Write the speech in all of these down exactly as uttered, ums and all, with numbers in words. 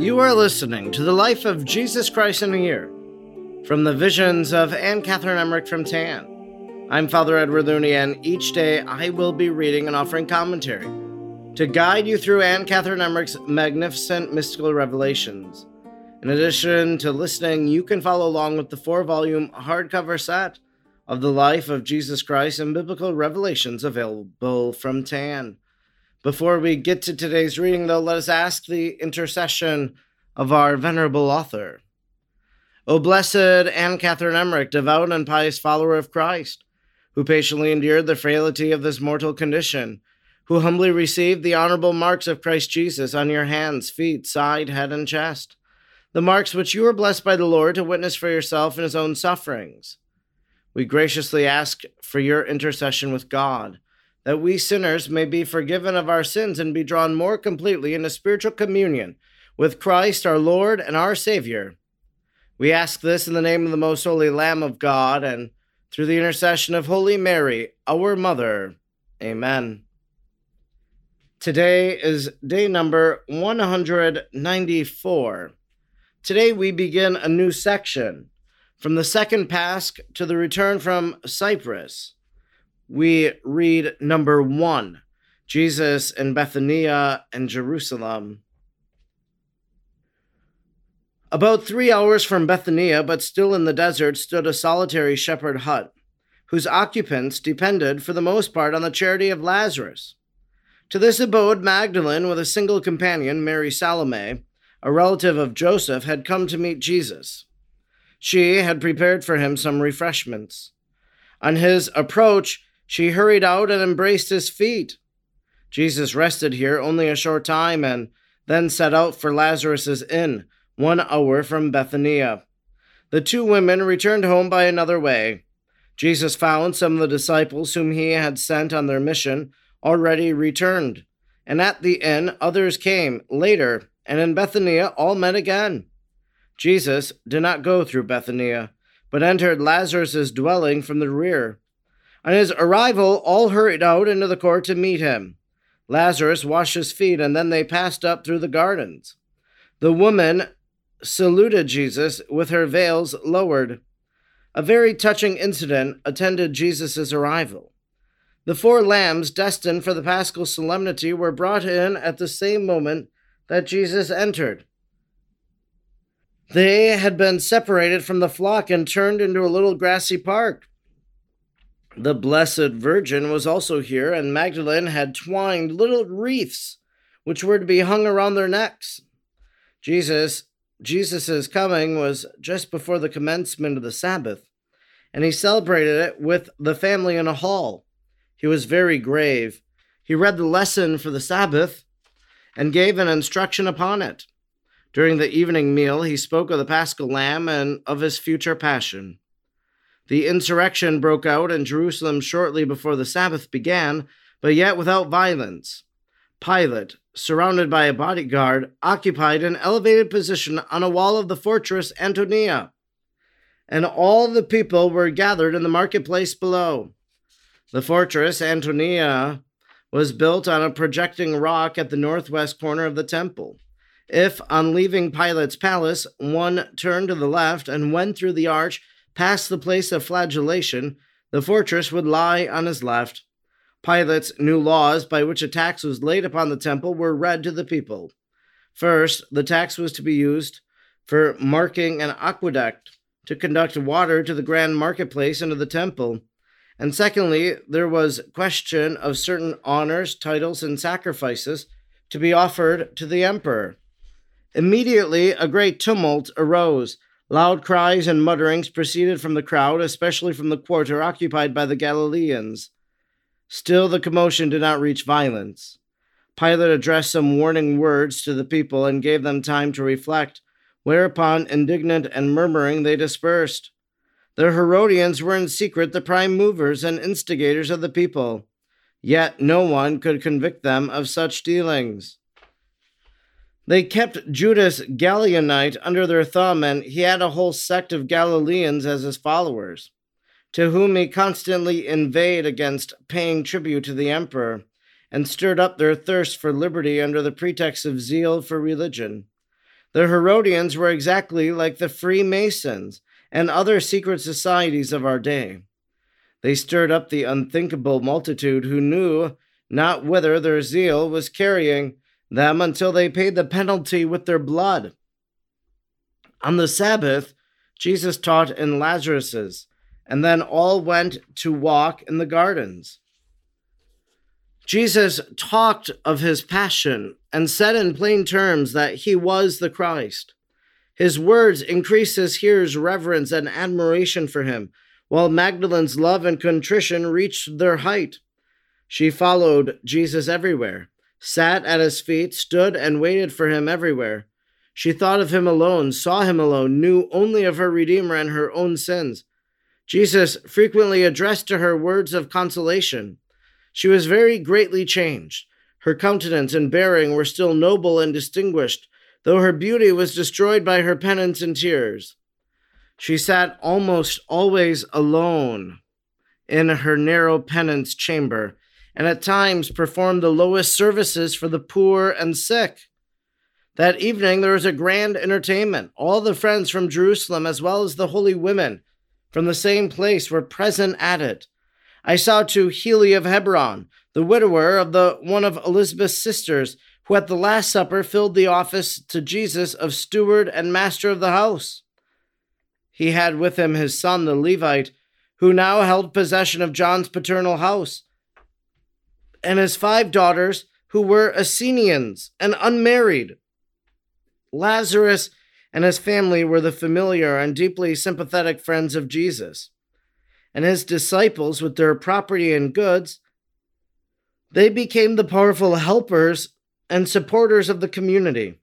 You are listening to the life of Jesus Christ in a year, from the visions of Anne Catherine Emmerich from Tan. I'm Father Edward Looney, and each day I will be reading and offering commentary to guide you through Anne Catherine Emmerich's magnificent mystical revelations. In addition to listening, you can follow along with the four-volume hardcover set of the life of Jesus Christ and biblical revelations available from Tan. Before we get to today's reading, though, let us ask the intercession of our venerable author. O blessed Anne Catherine Emmerich, devout and pious follower of Christ, who patiently endured the frailty of this mortal condition, who humbly received the honorable marks of Christ Jesus on your hands, feet, side, head, and chest, the marks which you were blessed by the Lord to witness for yourself in his own sufferings. We graciously ask for your intercession with God, that we sinners may be forgiven of our sins and be drawn more completely into spiritual communion with Christ our Lord and our Savior. We ask this in the name of the most holy Lamb of God and through the intercession of Holy Mary, our Mother. Amen. Today is day number one hundred ninety-four. Today we begin a new section, from the second Pasch to the return from Cyprus. We read number one, Jesus in Bethania and Jerusalem. About three hours from Bethania, but still in the desert, stood a solitary shepherd hut, whose occupants depended for the most part on the charity of Lazarus. To this abode Magdalene, with a single companion, Mary Salome, a relative of Joseph, had come to meet Jesus. She had prepared for him some refreshments. On his approach, she hurried out and embraced his feet. Jesus rested here only a short time and then set out for Lazarus's inn, one hour from Bethania. The two women returned home by another way. Jesus found some of the disciples whom he had sent on their mission already returned, and at the inn others came later, and in Bethania all met again. Jesus did not go through Bethania, but entered Lazarus's dwelling from the rear. On his arrival, all hurried out into the court to meet him. Lazarus washed his feet, and then they passed up through the gardens. The woman saluted Jesus with her veils lowered. A very touching incident attended Jesus' arrival. The four lambs destined for the Paschal solemnity were brought in at the same moment that Jesus entered. They had been separated from the flock and turned into a little grassy park. The Blessed Virgin was also here, and Magdalene had twined little wreaths which were to be hung around their necks. Jesus, Jesus's coming was just before the commencement of the Sabbath, and he celebrated it with the family in a hall. He was very grave. He read the lesson for the Sabbath and gave an instruction upon it. During the evening meal, he spoke of the Paschal Lamb and of his future passion. The insurrection broke out in Jerusalem shortly before the Sabbath began, but yet without violence. Pilate, surrounded by a bodyguard, occupied an elevated position on a wall of the fortress Antonia, and all the people were gathered in the marketplace below. The fortress Antonia was built on a projecting rock at the northwest corner of the temple. If, on leaving Pilate's palace, one turned to the left and went through the arch past the place of flagellation, the fortress would lie on his left. Pilate's new laws by which a tax was laid upon the temple were read to the people. First, the tax was to be used for marking an aqueduct to conduct water to the grand marketplace and to the temple. And secondly, there was question of certain honors, titles, and sacrifices to be offered to the emperor. Immediately, a great tumult arose. Loud cries and mutterings proceeded from the crowd, especially from the quarter occupied by the Galileans. Still, the commotion did not reach violence. Pilate addressed some warning words to the people and gave them time to reflect, whereupon, indignant and murmuring, they dispersed. The Herodians were in secret the prime movers and instigators of the people, yet no one could convict them of such dealings. They kept Judas Galileanite under their thumb, and he had a whole sect of Galileans as his followers, to whom he constantly inveighed against paying tribute to the emperor, and stirred up their thirst for liberty under the pretext of zeal for religion. The Herodians were exactly like the Freemasons and other secret societies of our day. They stirred up the unthinkable multitude who knew not whither their zeal was carrying them until they paid the penalty with their blood. On the Sabbath, Jesus taught in Lazarus's, and then all went to walk in the gardens. Jesus talked of his passion and said in plain terms that he was the Christ. His words increased his hearers' reverence and admiration for him, while Magdalene's love and contrition reached their height. She followed Jesus everywhere, sat at his feet, stood and waited for him everywhere. She thought of him alone, saw him alone, knew only of her Redeemer and her own sins. Jesus frequently addressed to her words of consolation. She was very greatly changed. Her countenance and bearing were still noble and distinguished, though her beauty was destroyed by her penance and tears. She sat almost always alone in her narrow penance chamber, and at times performed the lowest services for the poor and sick. That evening there was a grand entertainment. All the friends from Jerusalem, as well as the holy women from the same place, were present at it. I saw too Healy of Hebron, the widower of the one of Elizabeth's sisters, who at the Last Supper filled the office to Jesus of steward and master of the house. He had with him his son, the Levite, who now held possession of John's paternal house, and his five daughters, who were Essenians and unmarried. Lazarus and his family were the familiar and deeply sympathetic friends of Jesus, and his disciples with their property and goods, they became the powerful helpers and supporters of the community.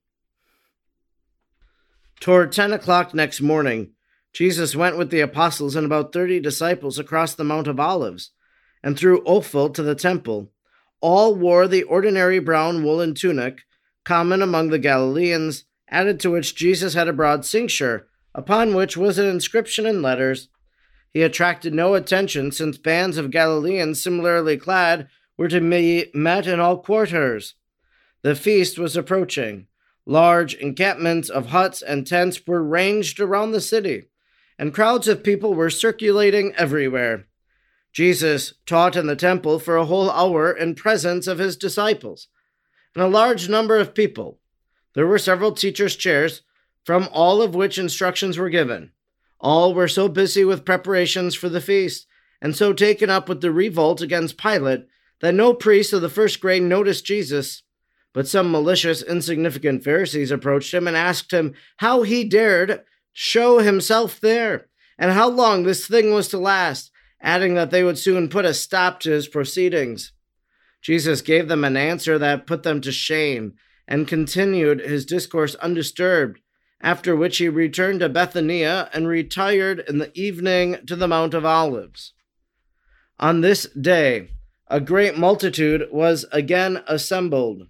Toward ten o'clock next morning, Jesus went with the apostles and about thirty disciples across the Mount of Olives, and through Ophel to the temple. All wore the ordinary brown woolen tunic, common among the Galileans, added to which Jesus had a broad cincture, upon which was an inscription in letters. He attracted no attention, since bands of Galileans similarly clad were to be met in all quarters. The feast was approaching. Large encampments of huts and tents were ranged around the city, and crowds of people were circulating everywhere. Jesus taught in the temple for a whole hour in presence of his disciples and a large number of people. There were several teachers' chairs, from all of which instructions were given. All were so busy with preparations for the feast, and so taken up with the revolt against Pilate, that no priest of the first grade noticed Jesus. But some malicious, insignificant Pharisees approached him and asked him how he dared show himself there, and how long this thing was to last, adding that they would soon put a stop to his proceedings. Jesus gave them an answer that put them to shame, and continued his discourse undisturbed, after which he returned to Bethania and retired in the evening to the Mount of Olives. On this day, a great multitude was again assembled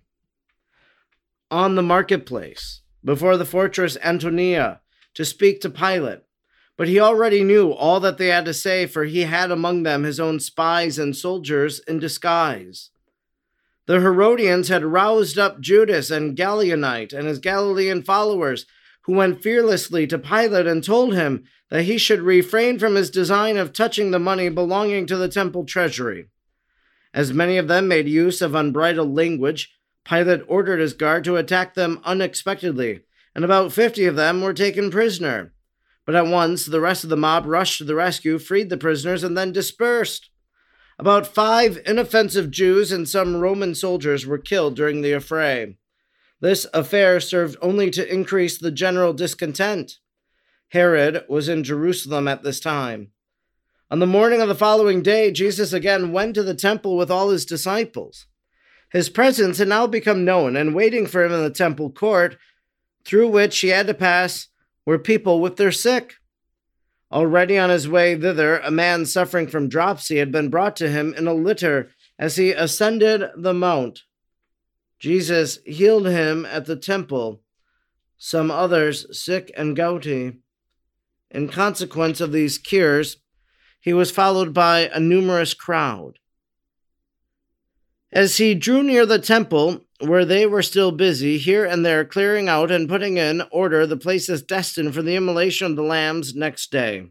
on the marketplace before the fortress Antonia to speak to Pilate. But he already knew all that they had to say, for he had among them his own spies and soldiers in disguise. The Herodians had roused up Judas and Gallionite and his Galilean followers, who went fearlessly to Pilate and told him that he should refrain from his design of touching the money belonging to the temple treasury. As many of them made use of unbridled language, Pilate ordered his guard to attack them unexpectedly, and about fifty of them were taken prisoner. But at once the rest of the mob rushed to the rescue, freed the prisoners, and then dispersed. About five inoffensive Jews and some Roman soldiers were killed during the affray. This affair served only to increase the general discontent. Herod was in Jerusalem at this time. On the morning of the following day, Jesus again went to the temple with all his disciples. His presence had now become known, and waiting for him in the temple court, through which he had to pass, were people with their sick. Already on his way thither, a man suffering from dropsy had been brought to him in a litter as he ascended the mount. Jesus healed him at the temple, some others sick and gouty. In consequence of these cures, he was followed by a numerous crowd. As he drew near the temple, where they were still busy, here and there clearing out and putting in order the places destined for the immolation of the lambs next day,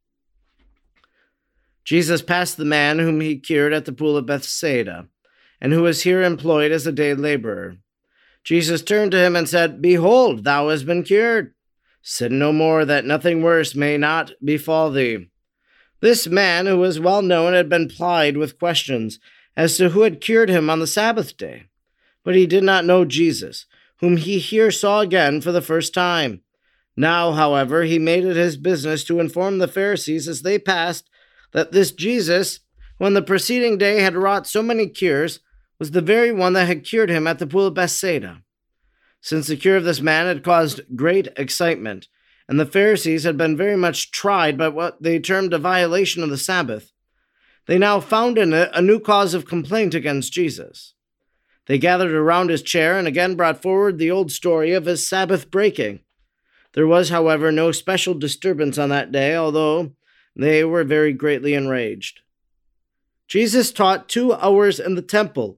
Jesus passed the man whom he cured at the pool of Bethsaida, and who was here employed as a day laborer. Jesus turned to him and said, "Behold, thou hast been cured. Sin no more, that nothing worse may not befall thee." This man, who was well known, had been plied with questions as to who had cured him on the Sabbath day. But he did not know Jesus, whom he here saw again for the first time. Now, however, he made it his business to inform the Pharisees as they passed that this Jesus, who on the preceding day had wrought so many cures, was the very one that had cured him at the pool of Bethsaida. Since the cure of this man had caused great excitement, and the Pharisees had been very much tried by what they termed a violation of the Sabbath, they now found in it a new cause of complaint against Jesus. They gathered around his chair and again brought forward the old story of his Sabbath breaking. There was, however, no special disturbance on that day, although they were very greatly enraged. Jesus taught two hours in the temple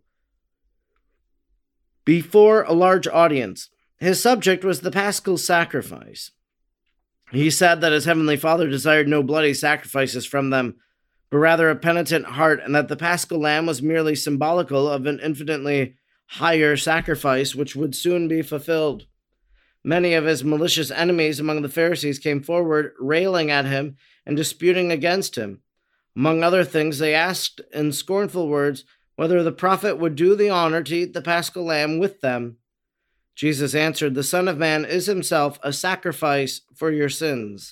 before a large audience. His subject was the Paschal sacrifice. He said that his heavenly Father desired no bloody sacrifices from them, but rather a penitent heart, and that the Paschal lamb was merely symbolical of an infinitely higher sacrifice which would soon be fulfilled. Many of his malicious enemies among the Pharisees came forward, railing at him and disputing against him. Among other things, they asked in scornful words whether the prophet would do the honor to eat the Paschal lamb with them. Jesus answered, "The Son of Man is himself a sacrifice for your sins."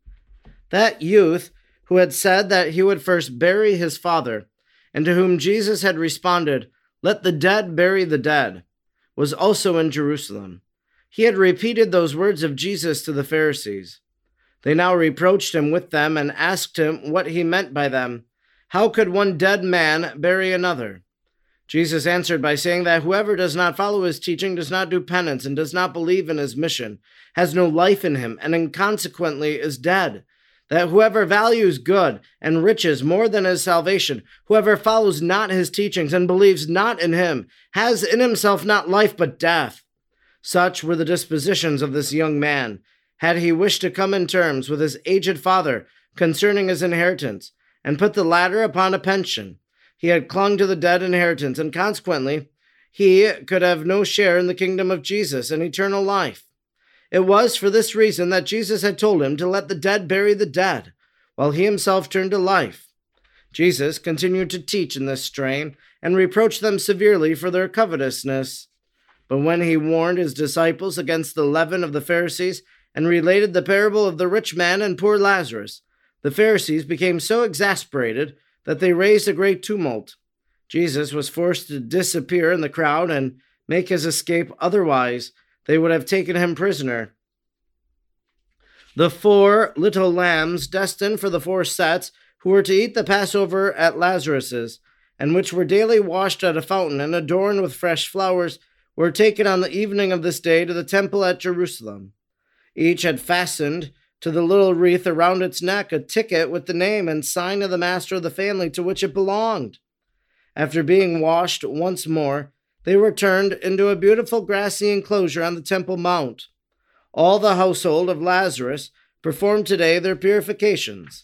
That youth, who had said that he would first bury his father, and to whom Jesus had responded, "Let the dead bury the dead," was also in Jerusalem. He had repeated those words of Jesus to the Pharisees. They now reproached him with them and asked him what he meant by them. How could one dead man bury another? Jesus answered by saying that whoever does not follow his teaching does not do penance and does not believe in his mission, has no life in him, and consequently is dead. That whoever values good and riches more than his salvation, whoever follows not his teachings and believes not in him, has in himself not life but death. Such were the dispositions of this young man, had he wished to come in terms with his aged father concerning his inheritance, and put the latter upon a pension. He had clung to the dead inheritance, and consequently he could have no share in the kingdom of Jesus and eternal life. It was for this reason that Jesus had told him to let the dead bury the dead, while he himself turned to life. Jesus continued to teach in this strain, and reproached them severely for their covetousness. But when he warned his disciples against the leaven of the Pharisees, and related the parable of the rich man and poor Lazarus, the Pharisees became so exasperated that they raised a great tumult. Jesus was forced to disappear in the crowd and make his escape, otherwise they would have taken him prisoner. The four little lambs destined for the four sets who were to eat the Passover at Lazarus's, and which were daily washed at a fountain and adorned with fresh flowers, were taken on the evening of this day to the temple at Jerusalem. Each had fastened to the little wreath around its neck a ticket with the name and sign of the master of the family to which it belonged. After being washed once more, they were turned into a beautiful grassy enclosure on the Temple Mount. All the household of Lazarus performed today their purifications.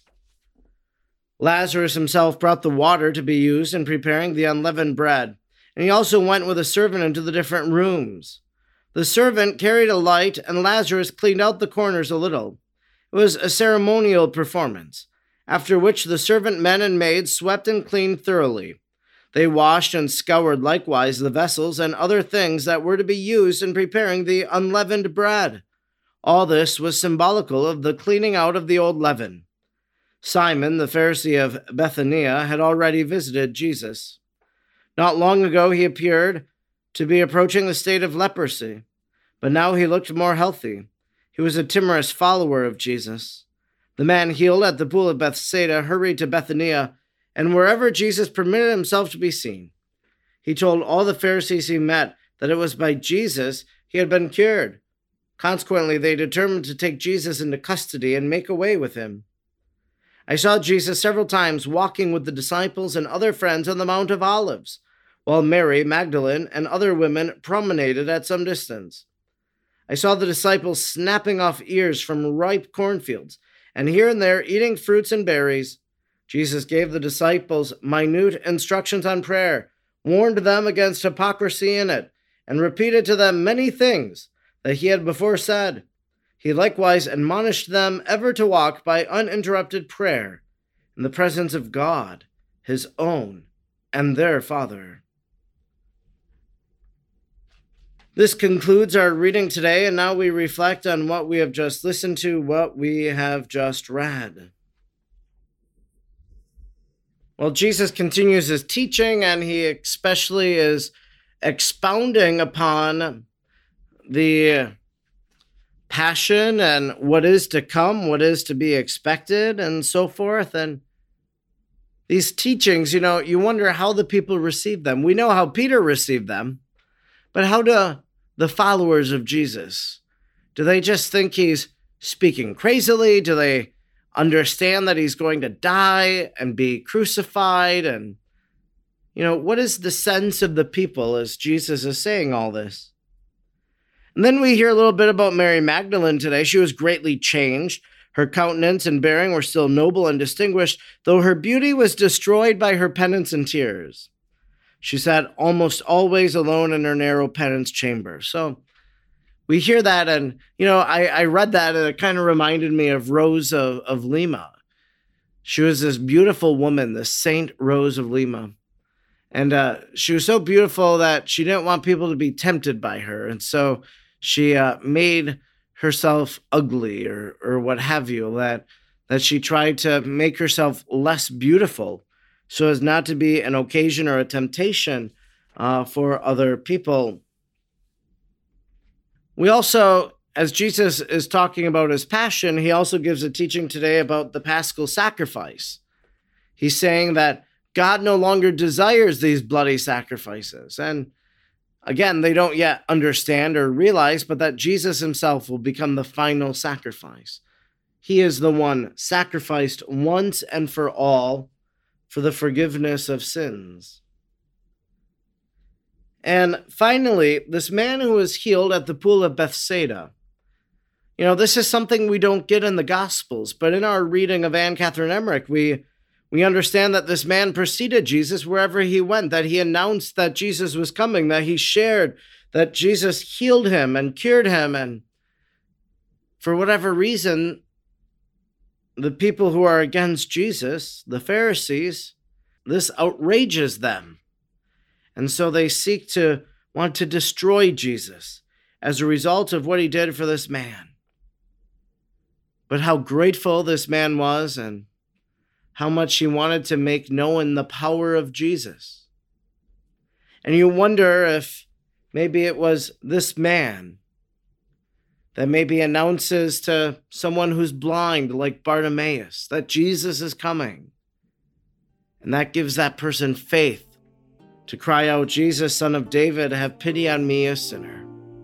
Lazarus himself brought the water to be used in preparing the unleavened bread, and he also went with a servant into the different rooms. The servant carried a light, and Lazarus cleaned out the corners a little. It was a ceremonial performance, after which the servant men and maids swept and cleaned thoroughly. They washed and scoured likewise the vessels and other things that were to be used in preparing the unleavened bread. All this was symbolical of the cleaning out of the old leaven. Simon, the Pharisee of Bethania, had already visited Jesus. Not long ago he appeared to be approaching the state of leprosy, but now he looked more healthy. He was a timorous follower of Jesus. The man healed at the pool of Bethsaida hurried to Bethania, and wherever Jesus permitted himself to be seen. He told all the Pharisees he met that it was by Jesus he had been cured. Consequently, they determined to take Jesus into custody and make away with him. I saw Jesus several times walking with the disciples and other friends on the Mount of Olives. while Mary Magdalene and other women promenaded at some distance. I saw the disciples snapping off ears from ripe cornfields, and here and there eating fruits and berries. Jesus gave the disciples minute instructions on prayer, warned them against hypocrisy in it, and repeated to them many things that he had before said. He likewise admonished them ever to walk by uninterrupted prayer in the presence of God, his own, and their Father. This concludes our reading today, and now we reflect on what we have just listened to, what we have just read. Well, Jesus continues his teaching, and he especially is expounding upon the passion and what is to come, what is to be expected, and so forth. And these teachings, you know, you wonder how the people received them. We know how Peter received them, but how do the followers of Jesus? Do they just think he's speaking crazily? Do they understand that he's going to die and be crucified? And, you know, what is the sense of the people as Jesus is saying all this? And then we hear a little bit about Mary Magdalene today. She was greatly changed. Her countenance and bearing were still noble and distinguished, though her beauty was destroyed by her penance and tears. She sat almost always alone in her narrow penance chamber. So we hear that, and, you know, I, I read that, and it kind of reminded me of Rose of, of Lima. She was this beautiful woman, this Saint Rose of Lima. And uh, she was so beautiful that she didn't want people to be tempted by her. And so she uh, made herself ugly or or what have you, that, that she tried to make herself less beautiful so as not to be an occasion or a temptation uh, for other people. We also, as Jesus is talking about his passion, he also gives a teaching today about the Paschal sacrifice. He's saying that God no longer desires these bloody sacrifices. And again, they don't yet understand or realize, but that Jesus himself will become the final sacrifice. He is the one sacrificed once and for all for the forgiveness of sins. And finally, this man who was healed at the pool of Bethsaida. You know, this is something we don't get in the Gospels, but in our reading of Anne Catherine Emmerich, we we understand that this man preceded Jesus wherever he went, that he announced that Jesus was coming, that he shared that Jesus healed him and cured him. And for whatever reason, the people who are against Jesus, the Pharisees, this outrages them. And so they seek to want to destroy Jesus as a result of what he did for this man. But how grateful this man was, and how much he wanted to make known the power of Jesus. And you wonder if maybe it was this man that maybe announces to someone who's blind, like Bartimaeus, that Jesus is coming. And that gives that person faith to cry out, "Jesus, Son of David, have pity on me, a sinner."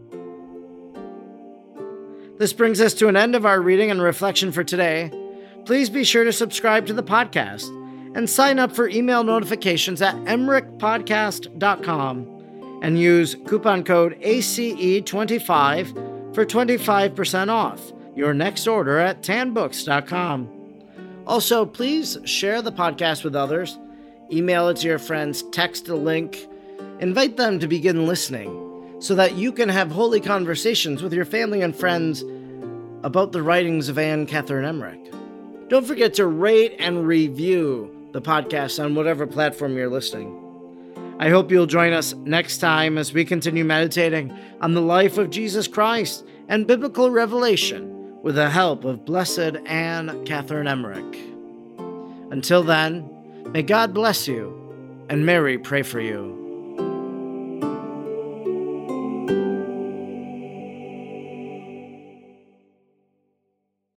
This brings us to an end of our reading and reflection for today. Please be sure to subscribe to the podcast and sign up for email notifications at emmerich podcast dot com and use coupon code A C E twenty-five for twenty-five percent off your next order at tan books dot com. Also, please share the podcast with others. Email it to your friends, text a link, invite them to begin listening so that you can have holy conversations with your family and friends about the writings of Anne Catherine Emmerich. Don't forget to rate and review the podcast on whatever platform you're listening. I hope you'll join us next time as we continue meditating on the life of Jesus Christ and biblical revelation with the help of Blessed Anne Catherine Emmerich. Until then, may God bless you and Mary pray for you.